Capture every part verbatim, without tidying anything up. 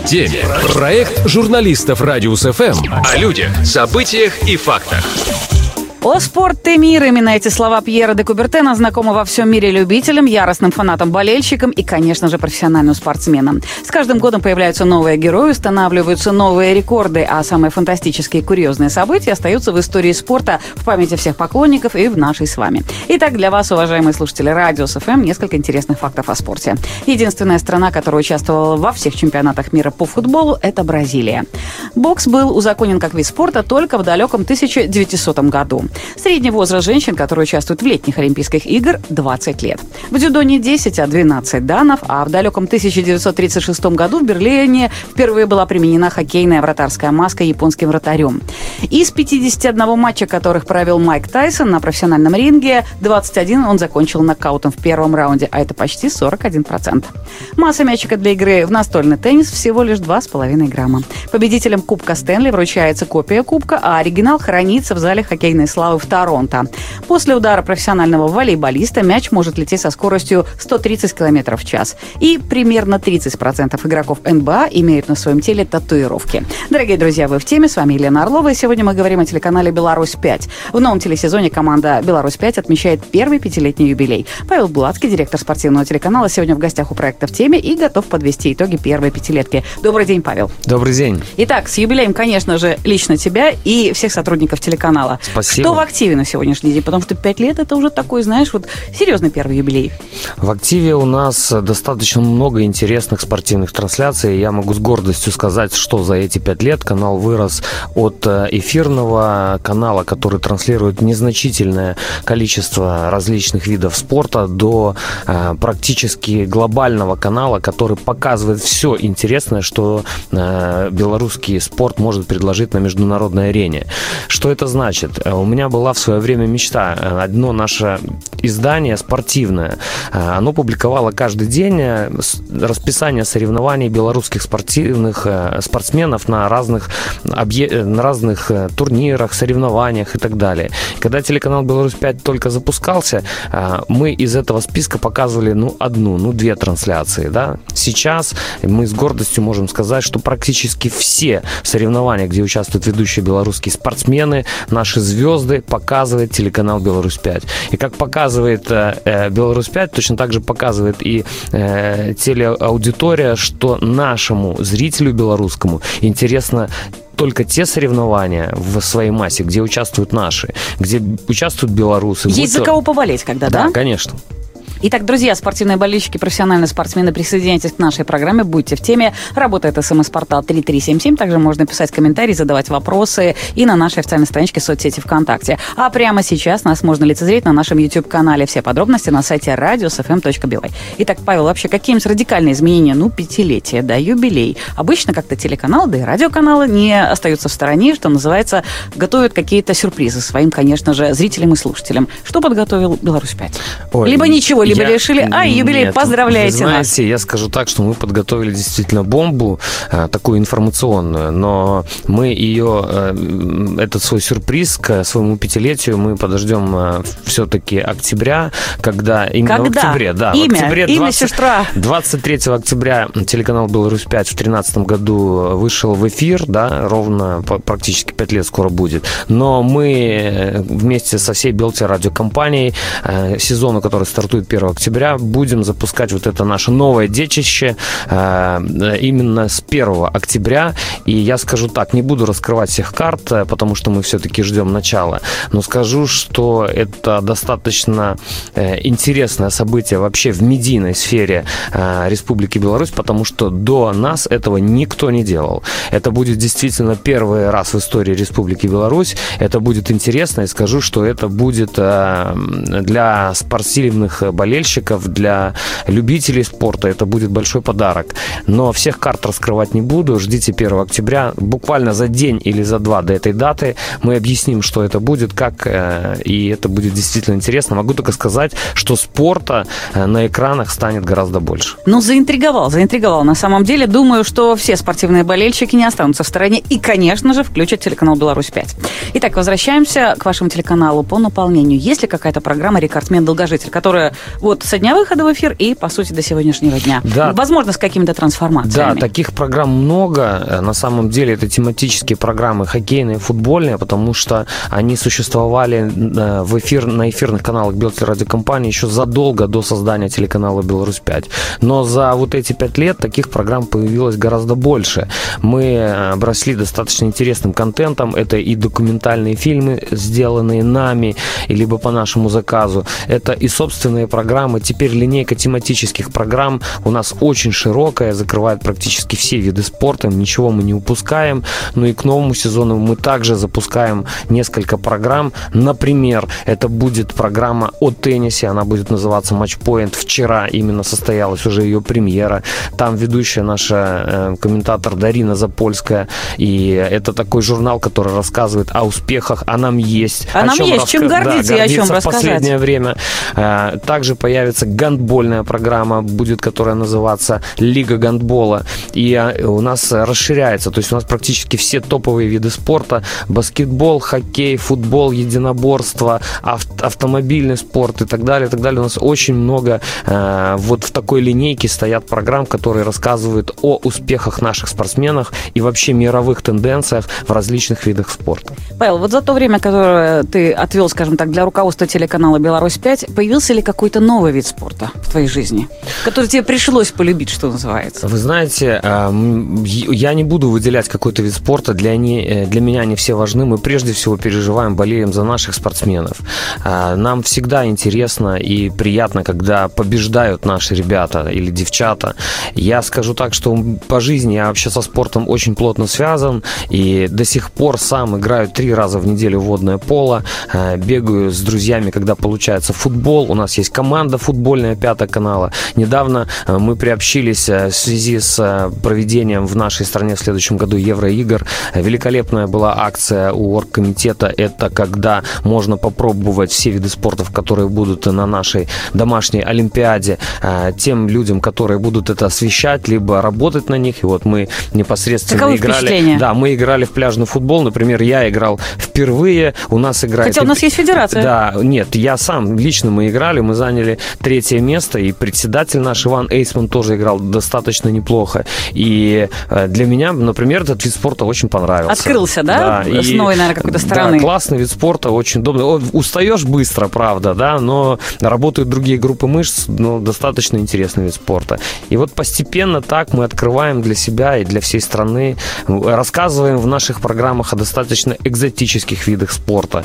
День. Проект журналистов Радиус эф эм о людях, событиях и фактах. О спорте мир. Именно эти слова Пьера де Кубертена знакомы во всем мире любителям, яростным фанатам, болельщикам и, конечно же, профессиональным спортсменам. С каждым годом появляются новые герои, устанавливаются новые рекорды, а самые фантастические и курьезные события остаются в истории спорта, в памяти всех поклонников и в нашей с вами. Итак, для вас, уважаемые слушатели Радиус эф эм, несколько интересных фактов о спорте. Единственная страна, которая участвовала во всех чемпионатах мира по футболу, это Бразилия. Бокс был узаконен как вид спорта только в далеком тысяча девятисотом году. Средний возраст женщин, которые участвуют в летних Олимпийских игр, двадцать лет. В дзюдо не десять, а двенадцать данов, а в далеком тысяча девятьсот тридцать шестом году в Берлине впервые была применена хоккейная вратарская маска японским вратарем. Из пятидесяти одного матча, которых провел Майк Тайсон на профессиональном ринге, двадцать один он закончил нокаутом в первом раунде, а это почти сорок один процент. Масса мячика для игры в настольный теннис всего лишь два с половиной грамма. Победителям Кубка Стэнли вручается копия кубка, а оригинал хранится в зале хоккейной славы в Торонто. После удара профессионального волейболиста мяч может лететь со скоростью сто тридцать километров в час. И примерно тридцать процентов игроков эн бэ а имеют на своем теле татуировки. Дорогие друзья, вы в теме. С вами Елена Орлова. И сегодня мы говорим о телеканале «Беларусь пять». В новом телесезоне команда «Беларусь пять» отмечает первый пятилетний юбилей. Павел Булацкий, директор спортивного телеканала, сегодня в гостях у проекта «В теме» и готов подвести итоги первой пятилетки. Добрый день, Павел. Добрый день. Итак, с юбилеем, конечно же, лично тебя и всех сотрудников телеканала. Спасибо. Кто в активе на сегодняшний день? Потому что пять лет – это уже такой, знаешь, вот серьезный первый юбилей. В активе у нас достаточно много интересных спортивных трансляций. Я могу с гордостью сказать, что за эти пять лет канал вырос от эфирного канала, который транслирует незначительное количество различных видов спорта, до э, практически глобального канала, который показывает все интересное, что э, белорусский спорт может предложить на международной арене. Что это значит? У меня была в свое время мечта. Одно наше издание спортивное, оно публиковало каждый день расписание соревнований белорусских спортивных спортсменов на разных, объ... на разных турнирах, соревнованиях и так далее. Когда телеканал «Беларусь пять» только запускался, мы из этого списка показывали ну, одну, ну две трансляции. Да? Сейчас мы с гордостью можем сказать, что практически все соревнования, где участвуют ведущие белорусские спортсмены, наши звезды, показывает телеканал «Беларусь пять». И как показывает э, «Беларусь пять», точно так же показывает и э, телеаудитория, что нашему зрителю белорусскому интересно только те соревнования в своей массе, где участвуют наши, где участвуют белорусы. Есть за кого поболеть, когда, да? Да, конечно. Итак, друзья, спортивные болельщики, профессиональные спортсмены, присоединяйтесь к нашей программе, будьте в теме. Работает СМС-портал три три семь семь. Также можно писать комментарии, задавать вопросы и на нашей официальной страничке соцсети ВКонтакте. А прямо сейчас нас можно лицезреть на нашем YouTube-канале. Все подробности на сайте радиус эф эм точка би вай. Итак, Павел, вообще какие-нибудь радикальные изменения? Ну, пятилетие, да, юбилей. Обычно как-то телеканалы, да и радиоканалы не остаются в стороне, что называется, готовят какие-то сюрпризы своим, конечно же, зрителям и слушателям. Что подготовил «Беларусь пять»? Ой, либо ничего, либо я... решили, а, юбилей, Нет, поздравляйте вы знаете, нас. Я скажу так, что мы подготовили действительно бомбу, а, такую информационную, но мы ее, а, этот свой сюрприз к своему пятилетию мы подождем а, все-таки октября, когда именно когда? в октябре, да, имя, в октябре имя сестра. двадцать третьего октября телеканал «Беларусь пять» в две тысячи тринадцатом году вышел в эфир, да, ровно практически пять лет скоро будет, но мы вместе со всей Белтерадиокомпанией а, сезону, который стартует первого октября, будем запускать вот это наше новое детище э, именно с первого октября. И я скажу так, не буду раскрывать всех карт, потому что мы все-таки ждем начала, но скажу, что это достаточно э, интересное событие вообще в медийной сфере э, Республики Беларусь, потому что до нас этого никто не делал. Это будет действительно первый раз в истории Республики Беларусь. Это будет интересно, и скажу, что это будет э, для спортивных болельщиков, для любителей спорта это будет большой подарок. Но всех карт раскрывать не буду. Ждите первого октября. Буквально за день или за два до этой даты мы объясним, что это будет, как, и это будет действительно интересно. Могу только сказать, что спорта на экранах станет гораздо больше. Ну, заинтриговал, заинтриговал. На самом деле, думаю, что все спортивные болельщики не останутся в стороне и, конечно же, включат телеканал «Беларусь пять». Итак, возвращаемся к вашему телеканалу по наполнению. Есть ли какая-то программа «Рекордсмен-долгожитель», которая Вот со дня выхода в эфир и, по сути, до сегодняшнего дня. Да. Возможно, с какими-то трансформациями. Да, таких программ много. На самом деле это тематические программы хоккейные, футбольные, потому что они существовали в эфир, на эфирных каналах Белтелерадиокомпании еще задолго до создания телеканала «Беларусь пять». Но за вот эти пять лет таких программ появилось гораздо больше. Мы обросли достаточно интересным контентом. Это и документальные фильмы, сделанные нами, либо по нашему заказу. Это и собственные программы. Теперь линейка тематических программ у нас очень широкая, закрывает практически все виды спорта, ничего мы не упускаем. Ну и к новому сезону мы также запускаем несколько программ. Например, это будет программа о теннисе, она будет называться «Матчпоинт». Вчера именно состоялась уже ее премьера. Там ведущая наша э, комментатор Дарина Запольская. И это такой журнал, который рассказывает о успехах, а нам есть. А нам есть раска... чем гордиться, да, и о чем рассказать. В последнее время. Также появится гандбольная программа, будет, которая называться «Лига гандбола». И у нас расширяется, то есть у нас практически все топовые виды спорта: баскетбол, хоккей, футбол, единоборство, ав- автомобильный спорт и так далее, и так далее. У нас очень много э, вот в такой линейке стоят программ, которые рассказывают о успехах наших спортсменов и вообще мировых тенденциях в различных видах спорта. Павел, вот за то время, которое ты отвел, скажем так, для руководства телеканала «Беларусь пять», появился ли какой-то новый вид спорта в твоей жизни, который тебе пришлось полюбить, что называется? Вы знаете, я не буду выделять какой-то вид спорта. Для, не, для меня они все важны. Мы прежде всего переживаем, болеем за наших спортсменов. Нам всегда интересно и приятно, когда побеждают наши ребята или девчата. Я скажу так, что по жизни я вообще со спортом очень плотно связан. И до сих пор сам играю три раза в неделю в водное поло. Бегаю с друзьями, когда получается футбол. У нас есть команда футбольная пятого канала. Недавно мы приобщились в связи с проведением в нашей стране в следующем году Евроигр. Великолепная была акция у оргкомитета. Это когда можно попробовать все виды спортов, которые будут на нашей домашней олимпиаде, тем людям, которые будут это освещать, либо работать на них. И вот мы непосредственно Каковы играли. Да, мы играли в пляжный футбол. Например, я играл впервые. У нас играет... Хотя у нас есть федерация. Да, нет, я сам лично мы играли, мы заняли третье место, и председатель наш Иван Эйсман тоже играл достаточно неплохо. И для меня, например, этот вид спорта очень понравился. Открылся, да? Да. С новой, наверное, какой-то стороны. Да, классный вид спорта, очень удобный. Устаешь быстро, правда, да, но работают другие группы мышц, но достаточно интересный вид спорта. И вот постепенно так мы открываем для себя и для всей страны, рассказываем в наших программах о достаточно экзотических видах спорта.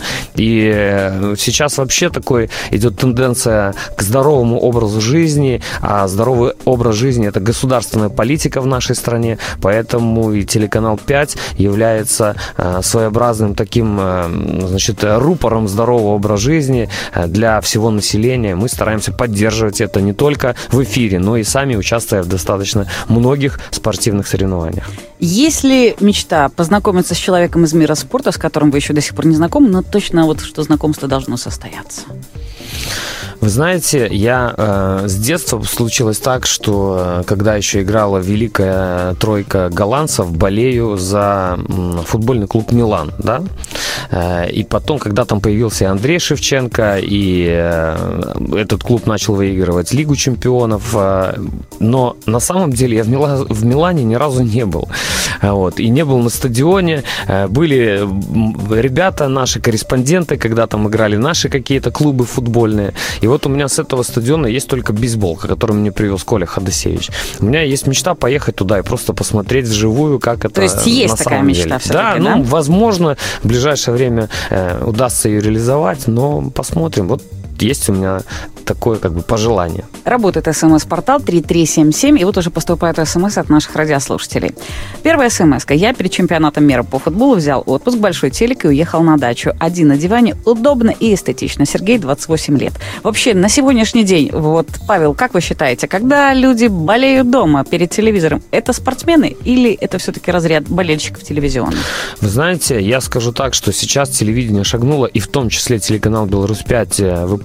И сейчас вообще такой идет тенденция к здоровому образу жизни, а здоровый образ жизни – это государственная политика в нашей стране, поэтому и телеканал пять является своеобразным таким, значит, рупором здорового образа жизни для всего населения. Мы стараемся поддерживать это не только в эфире, но и сами участвуя в достаточно многих спортивных соревнованиях. Есть ли мечта познакомиться с человеком из мира спорта, с которым вы еще до сих пор не знакомы, но точно вот что знакомство должно состояться? Вы знаете, я э, с детства случилось так, что э, когда еще играла великая тройка голландцев, болею за э, футбольный клуб «Милан», да? Э, и потом, когда там появился Андрей Шевченко, и э, этот клуб начал выигрывать Лигу чемпионов, э, но на самом деле я в, Мила, в Милане ни разу не был. Вот, и не был на стадионе. Э, были ребята, наши корреспонденты, когда там играли наши какие-то клубы футбольные. И вот у меня с этого стадиона есть только бейсболка, которую мне привез Коля Ходосевич. У меня есть мечта поехать туда и просто посмотреть вживую, как это. То есть есть такая мечта все-таки, да? Да, ну, возможно, в ближайшее время э, удастся ее реализовать, но посмотрим. Вот есть у меня такое как бы пожелание. Работает СМС-портал три три семь семь, и вот уже поступает СМС от наших радиослушателей. Первая СМС-ка. Я перед чемпионатом мира по футболу взял отпуск, большой телек и уехал на дачу. Один на диване, удобно и эстетично. Сергей, двадцать восемь лет. Вообще, на сегодняшний день, вот, Павел, как вы считаете, когда люди болеют дома перед телевизором, это спортсмены или это все-таки разряд болельщиков телевизионных? Вы знаете, я скажу так, что сейчас телевидение шагнуло, и в том числе телеканал «Беларусь пять», в эпоху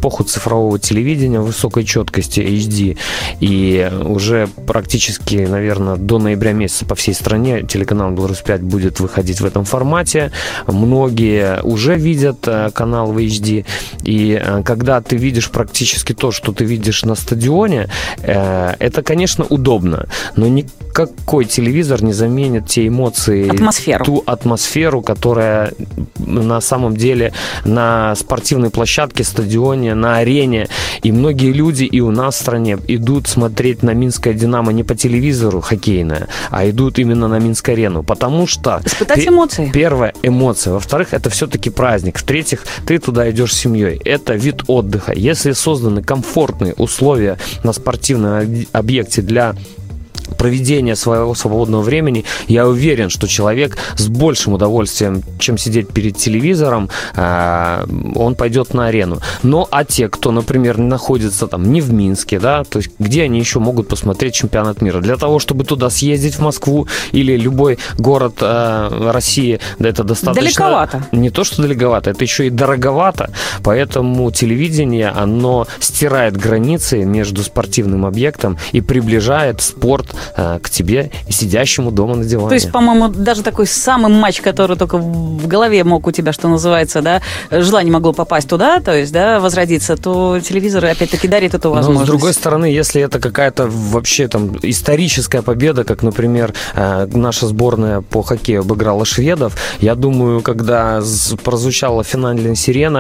эпоху цифрового телевидения высокой четкости эйч ди. И уже практически, наверное, до ноября месяца по всей стране телеканал «Беларусь пять» будет выходить в этом формате. Многие уже видят канал в эйч ди. И когда ты видишь практически то, что ты видишь на стадионе, это, конечно, удобно. Но никакой телевизор не заменит те эмоции, атмосферу. ту атмосферу, которая на самом деле на спортивной площадке, стадионе, на арене. И многие люди и у нас в стране идут смотреть на Минское «Динамо» не по телевизору хоккейное, а идут именно на Минск-арену, потому что... Испытать ты, эмоции. Первое, эмоции. Во-вторых, это все-таки праздник. В-третьих, ты туда идешь с семьей. Это вид отдыха. Если созданы комфортные условия на спортивном объекте для проведения своего свободного времени, я уверен, что человек с большим удовольствием, чем сидеть перед телевизором, он пойдет на арену. Но а те, кто, например, находится там не в Минске, да, то есть где они еще могут посмотреть чемпионат мира? Для того, чтобы туда съездить, в Москву или любой город э, России, да, это достаточно... Далековато. Не то, что далековато, это еще и дороговато, поэтому телевидение, оно стирает границы между спортивным объектом и приближает спорт к тебе и сидящему дома на диване. То есть, по-моему, даже такой самый матч, который только в голове мог у тебя, что называется, да, желание могло попасть туда, то есть, да, возродиться, то телевизор опять-таки дарит эту возможность. Но, с другой стороны, если это какая-то вообще там историческая победа, как, например, наша сборная по хоккею обыграла шведов, я думаю, когда прозвучала финальная сирена,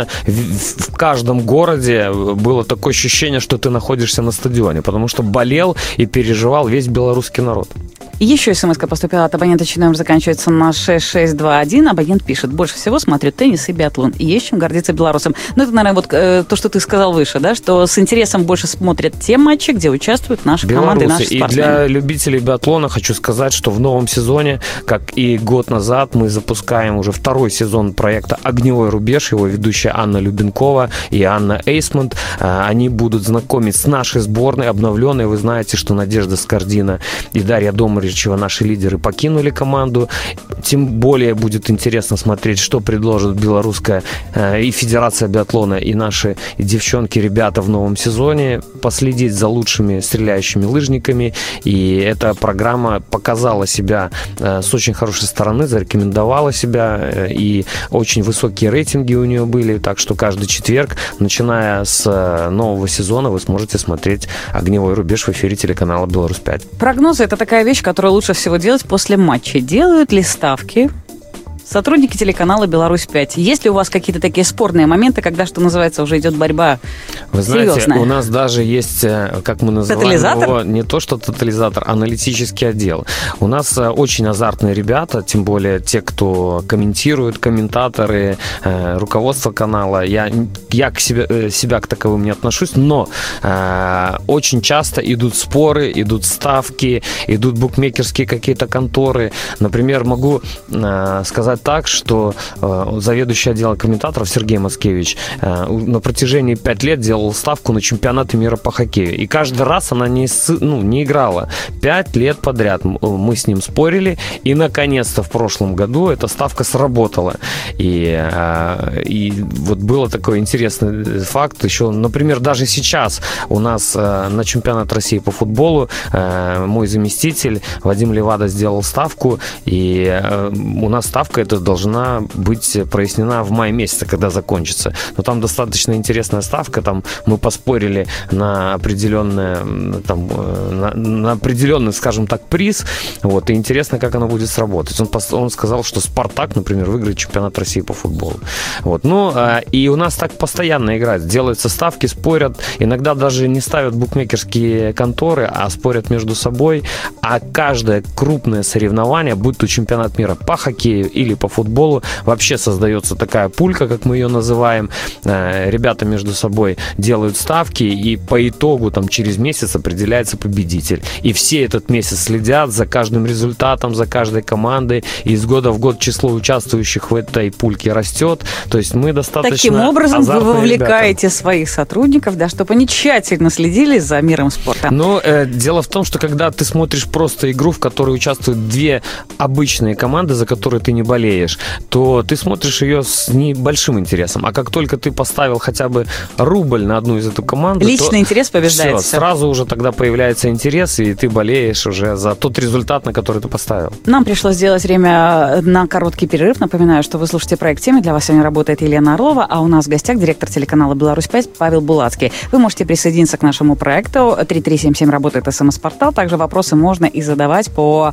в каждом городе было такое ощущение, что ты находишься на стадионе, потому что болел и переживал весь белорусский русский народ. Еще смс-ка поступила от абонента, чей номер заканчивается на шесть шесть два один. Абонент пишет: больше всего смотрю теннис и биатлон. И есть чем гордиться белорусам. Ну, это, наверное, вот э, то, что ты сказал выше, да, что с интересом больше смотрят те матчи, где участвуют наши белорусы. Команды, наши и спортсмены. Для любителей биатлона хочу сказать, что в новом сезоне, как и год назад, мы запускаем уже второй сезон проекта «Огневой рубеж». Его ведущая Анна Любенкова и Анна Эйсмонт. Они будут знакомить с нашей сборной, обновленной. Вы знаете, что Надежда Скордина и Дарья Домаричева, наши лидеры, покинули команду. Тем более будет интересно смотреть, что предложит белорусская э, и Федерация биатлона, и наши девчонки, ребята в новом сезоне. Последить за лучшими стреляющими лыжниками. И эта программа показала себя э, с очень хорошей стороны, зарекомендовала себя. Э, и очень высокие рейтинги у нее были. Так что каждый четверг, начиная с э, нового сезона, вы сможете смотреть «Огневой рубеж» в эфире телеканала «Беларусь пять». Прогнозы – это такая вещь, которую лучше всего делать после матча. Делают ли ставки сотрудники телеканала «Беларусь пять»? Есть ли у вас какие-то такие спорные моменты, когда, что называется, уже идет борьба Вы серьезная? знаете, у нас даже есть, как мы называем тотализатор? его, не то что тотализатор, аналитический отдел. У нас очень азартные ребята, тем более те, кто комментирует, комментаторы, руководство канала. Я, я к себе, себя к таковым не отношусь, но э, очень часто идут споры, идут ставки, идут букмекерские какие-то конторы. Например, могу э, сказать так, что э, заведующий отдела комментаторов Сергей Маскевич э, на протяжении пяти лет делал ставку на чемпионаты мира по хоккею. И каждый раз она не, ну, не играла. Пять лет подряд мы с ним спорили, и наконец-то в прошлом году эта ставка сработала. И, э, и вот был такой интересный факт. Еще, например, даже сейчас у нас э, на чемпионат России по футболу э, мой заместитель Вадим Левада сделал ставку, и э, у нас ставка эта должна быть прояснена в мае месяце, когда закончится. Но там достаточно интересная ставка, там мы поспорили на определенное, там, на, на определенный, скажем так, приз, вот, и интересно, как оно будет сработать. Он, он сказал, что «Спартак», например, выиграет чемпионат России по футболу. Вот. Ну, и у нас так постоянно играют, делаются ставки, спорят, иногда даже не ставят букмекерские конторы, а спорят между собой, а каждое крупное соревнование, будь то чемпионат мира по хоккею или по футболу, вообще создается такая пулька, как мы ее называем. Ребята между собой делают ставки, и по итогу там через месяц определяется победитель. И все этот месяц следят за каждым результатом, за каждой командой, и из года в год число участвующих в этой пульке растет. То есть мы достаточно Таким образом вы вовлекаете ребята. своих сотрудников, да, чтобы они тщательно следили за миром спорта. Но э, дело в том, что когда ты смотришь просто игру, в которой участвуют две обычные команды, за которые ты не болеешь, болеешь, то ты смотришь ее с небольшим интересом. А как только ты поставил хотя бы рубль на одну из эту команду, личный то интерес побеждает. Все, сразу уже тогда появляется интерес, и ты болеешь уже за тот результат, на который ты поставил. Нам пришлось сделать время на короткий перерыв. Напоминаю, что вы слушаете проект «Темы». Для вас сегодня работает Елена Орлова, а у нас в гостях директор телеканала «Беларусь пять» Павел Булацкий. Вы можете присоединиться к нашему проекту. три три семь семь работает СМС-портал. Также вопросы можно и задавать по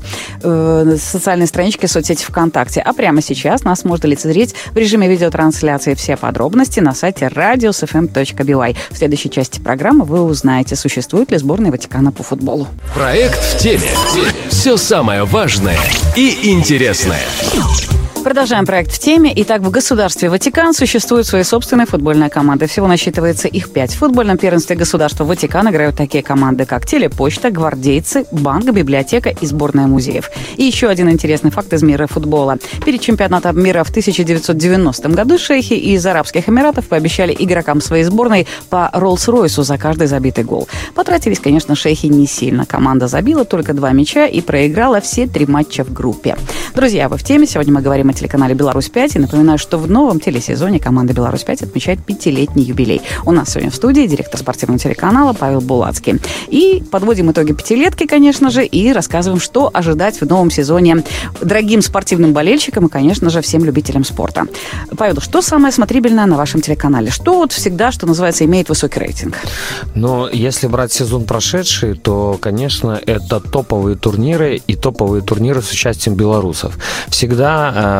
э, социальной страничке соцсети ВКонтакте. А прямо сейчас нас можно лицезреть в режиме видеотрансляции. Все подробности на сайте радиус эф эм точка би уай. В следующей части программы вы узнаете, существует ли сборная Ватикана по футболу. Проект в теме. Все самое важное и интересное. Продолжаем проект в теме. Итак, в государстве Ватикан существует свои собственные футбольные команды. Всего насчитывается их пять. В футбольном первенстве государства Ватикан играют такие команды, как Телепочта, Гвардейцы, Банк, Библиотека и сборная музеев. И еще один интересный факт из мира футбола. Перед чемпионатом мира в тысяча девятьсот девяностом году шейхи из Арабских Эмиратов пообещали игрокам своей сборной по Роллс-Ройсу за каждый забитый гол. Потратились, конечно, шейхи не сильно. Команда забила только два мяча и проиграла все три матча в группе. Друзья, вы в теме. Сегодня мы говорим о телеканале «Беларусь пять». И напоминаю, что в новом телесезоне команда «Беларусь пять» отмечает пятилетний юбилей. У нас сегодня в студии директор спортивного телеканала Павел Булацкий. И подводим итоги пятилетки, конечно же, и рассказываем, что ожидать в новом сезоне дорогим спортивным болельщикам и, конечно же, всем любителям спорта. Павел, что самое смотрибельное на вашем телеканале? Что вот всегда, что называется, имеет высокий рейтинг? Но если брать сезон прошедший, то, конечно, это топовые турниры и топовые турниры с участием белорусов. Всегда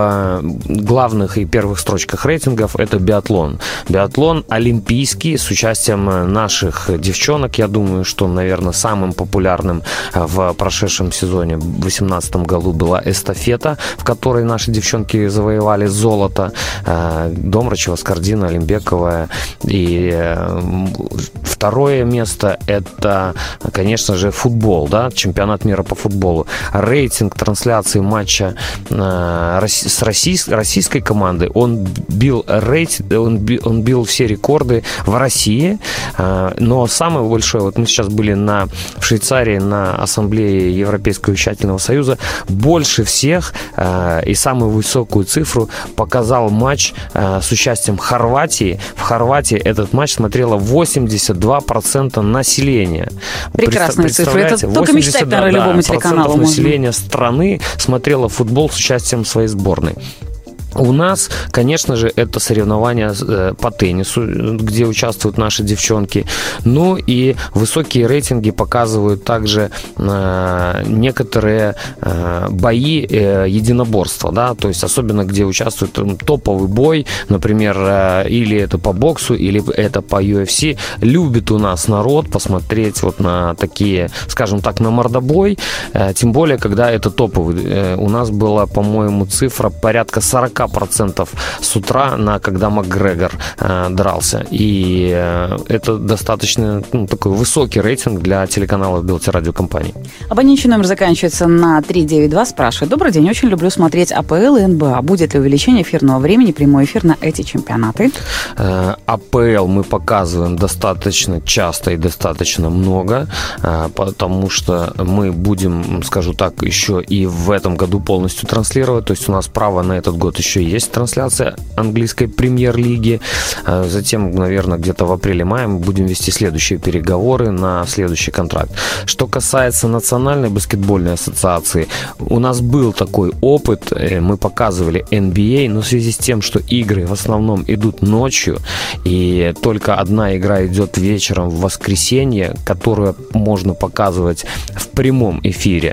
в главных и первых строчках рейтингов это биатлон. Биатлон олимпийский с участием наших девчонок. Я думаю, что, наверное, самым популярным в прошедшем сезоне в две тысячи восемнадцатом году была эстафета, в которой наши девчонки завоевали золото. Домрачева, Скордина, Олимбекова. И второе место это, конечно же, футбол, да, чемпионат мира по футболу. Рейтинг трансляции матча с российской, российской командой, он бил рейтинг, он бил, он бил все рекорды в России, но самое большое, вот мы сейчас были на, в Швейцарии на ассамблее Европейского вещательного союза, больше всех и самую высокую цифру показал матч с участием Хорватии. В Хорватии этот матч смотрело восемьдесят два процента населения. Прекрасные цифры. Это только мечтать, наверное, да, любому телеканалу можно. Населения страны смотрело футбол с участием своей сборной. У нас, конечно же, это соревнования по теннису, где участвуют наши девчонки. Ну и высокие рейтинги показывают также э, некоторые э, бои э, единоборства, да, то есть особенно где участвует топовый бой, например, э, или это по боксу, или это по ю эф си. Любит у нас народ посмотреть вот на такие, скажем так, на мордобой, э, тем более, когда это топовый. Э, у нас была, по-моему, цифра порядка сорок процентов с утра, на когда Макгрегор э, дрался. И э, это достаточно ну, такой высокий рейтинг для телеканала Белтерадиокомпании. Абонентский номер заканчивается на три девять два. Спрашивает: добрый день, очень люблю смотреть а пэ эл и эн бэ а. Будет ли увеличение эфирного времени, прямой эфир на эти чемпионаты? Э, а пэ эл мы показываем достаточно часто и достаточно много, э, потому что мы будем, скажу так, еще и в этом году полностью транслировать. То есть у нас право на этот год еще есть трансляция английской премьер-лиги. Затем, наверное, где-то в апреле-мае мы будем вести следующие переговоры на следующий контракт. Что касается Национальной баскетбольной ассоциации, у нас был такой опыт, мы показывали эн би эй, но в связи с тем, что игры в основном идут ночью, и только одна игра идет вечером в воскресенье, которую можно показывать в прямом эфире,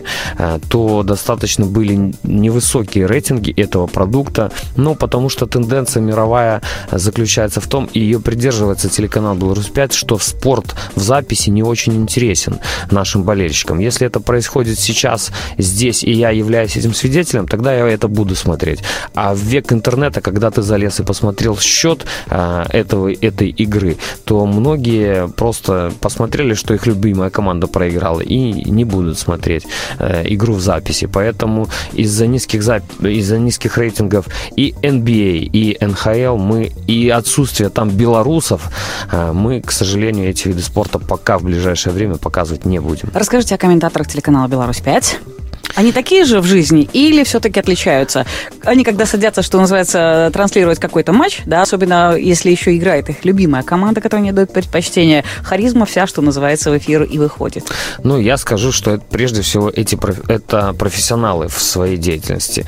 то достаточно были невысокие рейтинги этого продукта. Ну, потому что тенденция мировая заключается в том, и ее придерживается телеканал «Беларусь пять», что спорт в записи не очень интересен нашим болельщикам. Если это происходит сейчас, здесь, и я являюсь этим свидетелем, тогда я это буду смотреть. А в век интернета, когда ты залез и посмотрел счет а, этого, этой игры, то многие просто посмотрели, что их любимая команда проиграла, и не будут смотреть а, игру в записи. Поэтому из-за низких, зап... из-за низких рейтингов и эн би эй, и эн ха эл мы, и отсутствие там белорусов, мы, к сожалению, эти виды спорта пока в ближайшее время показывать не будем. Расскажите о комментаторах телеканала «Беларусь пять». Они такие же в жизни или все-таки отличаются? Они, когда садятся, что называется, транслировать какой-то матч, да, особенно если еще играет их любимая команда, которой они дают предпочтение, харизма вся, что называется, в эфир и выходит. Ну, я скажу, что это, прежде всего эти, это профессионалы в своей деятельности.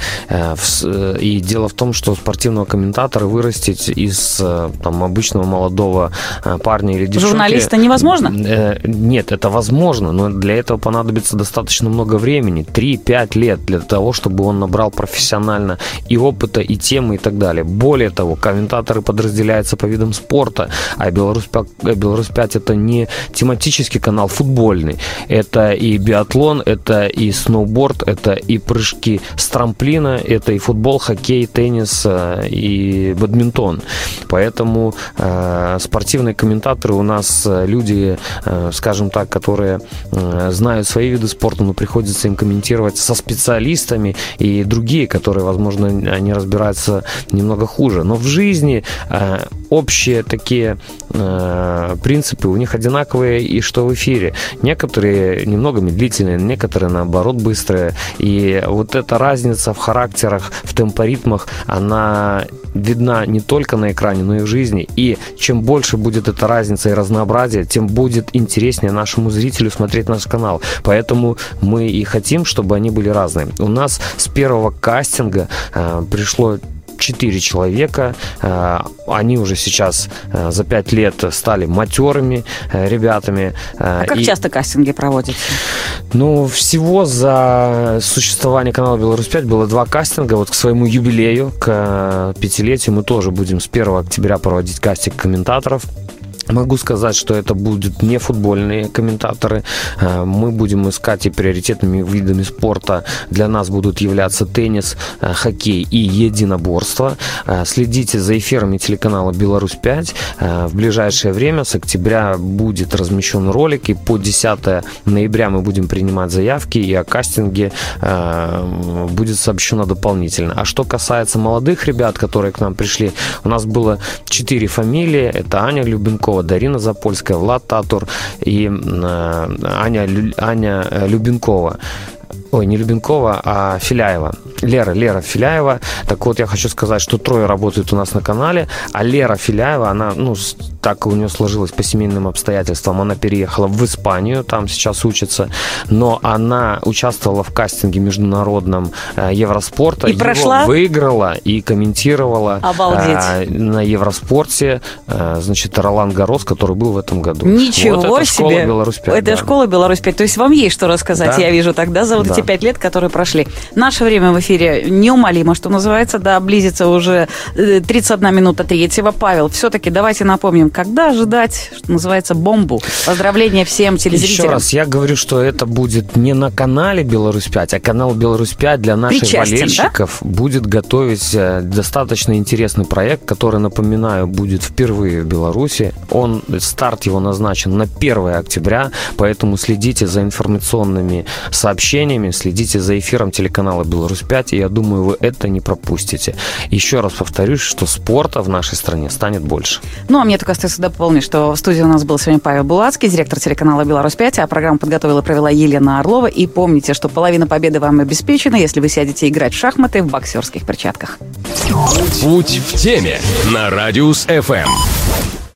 И дело в том, что спортивного комментатора вырастить из там, обычного молодого парня или девчонки... Журналиста невозможно? Нет, это возможно, но для этого понадобится достаточно много времени, три-пять лет для того, чтобы он набрал профессионально и опыта, и темы, и так далее. Более того, комментаторы подразделяются по видам спорта, а Беларусь пять это не тематический канал футбольный, это и биатлон, это и сноуборд, это и прыжки с трамплина, это и футбол, хоккей, теннис и бадминтон. Поэтому э, спортивные комментаторы у нас люди, э, скажем так, которые э, знают свои виды спорта, но приходится им комментировать со специалистами, и другие, которые, возможно, они разбираются немного хуже. Но в жизни э, общие такие э, принципы у них одинаковые, и что в эфире. Некоторые немного медлительные, некоторые, наоборот, быстрые. И вот эта разница в характерах, в темпоритмах, она видна не только на экране, но и в жизни. И чем больше будет эта разница и разнообразие, тем будет интереснее нашему зрителю смотреть наш канал. Поэтому мы и хотим, чтобы они были разные. У нас с первого кастинга э, пришло четыре человека. Они уже сейчас за пять лет стали матерыми ребятами. А как и... часто кастинги проводите? Ну, всего за существование канала Беларусь пять было два кастинга. Вот к своему юбилею, к пятилетию, мы тоже будем с первого октября проводить кастинг комментаторов. Могу сказать, что это будут не футбольные комментаторы. Мы будем искать, и приоритетными видами спорта для нас будут являться теннис, хоккей и единоборство. Следите за эфирами телеканала Беларусь пять. В ближайшее время, с октября, будет размещен ролик, и по десятое ноября мы будем принимать заявки, и о кастинге будет сообщено дополнительно. А что касается молодых ребят, которые к нам пришли, у нас было четыре фамилии. Это Аня Любенкова, Дарина Запольская, Влад Татур и э, Аня, Аня Любенкова. Ой, не Любенкова, а Филяева. Лера, Лера Филяева. Так вот, я хочу сказать, что трое работают у нас на канале, а Лера Филяева, она, ну, так у нее сложилось по семейным обстоятельствам, она переехала в Испанию, там сейчас учится, но она участвовала в кастинге международном э, Евроспорта. И прошла? Выиграла и комментировала э, на Евроспорте, э, значит, Ролан Гаррос, который был в этом году. Ничего вот это себе! Школа Беларусь пять, это да. Школа Беларусь пять. То есть вам есть что рассказать, да. Я вижу тогда, за вот да. эти пять лет, которые прошли. Наше время в эфире неумолимо, что называется, да, близится уже тридцать одна минута третьего. Павел, все-таки давайте напомним, когда ожидать, что называется, бомбу. Поздравления всем телезрителям. Еще раз, я говорю, что это будет не на канале Беларусь пять, а канал Беларусь пять для наших Причастен, болельщиков, да? Будет готовить достаточно интересный проект, который, напоминаю, будет впервые в Беларуси. Он, старт его назначен на первое октября, поэтому следите за информационными сообщениями, следите за эфиром телеканала Беларусь пять, и я думаю, вы это не пропустите. Еще раз повторюсь, что спорта в нашей стране станет больше. Ну, а мне только остается дополнить, что в студии у нас был сегодня Павел Булацкий, директор телеканала Беларусь пять, а программу подготовила и провела Елена Орлова. И помните, что половина победы вам обеспечена, если вы сядете играть в шахматы в боксерских перчатках. Путь в теме на Радиус эф эм.